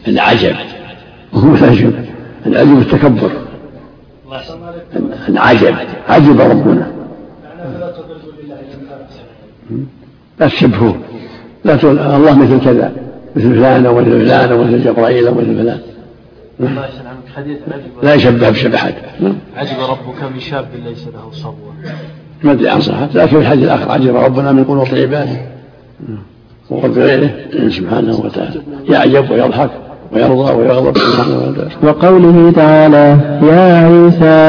العجب وهو العجب، العجب التكبر، العجب عجب ربنا. لا تشبهوه، لا تقول الله مثل كذا، مثل فلان ومثل فلان ومثل جبرائيل ومثل فلان، لا يشبه بشبهات. عجب ربك من شاب ليس له صبوة، ما ادري عن صحة، لكن الحديث الآخر عجب ربنا من قنوط عباده وقرب غيره سبحانه وتعالى، يعجب ويضحك ويرضى ويغضب سبحانه وتعالى. وقوله تعالى: يا عيسى